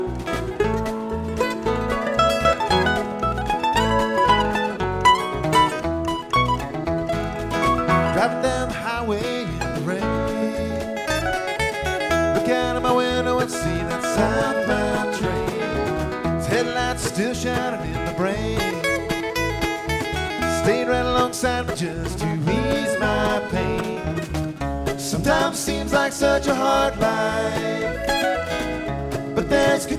Driving down the highway in the rain, look out of my window and see that southbound train. Its headlights still shining in the brain. Stayed right alongside me just to ease my pain. Sometimes seems like such a hard life, but there's good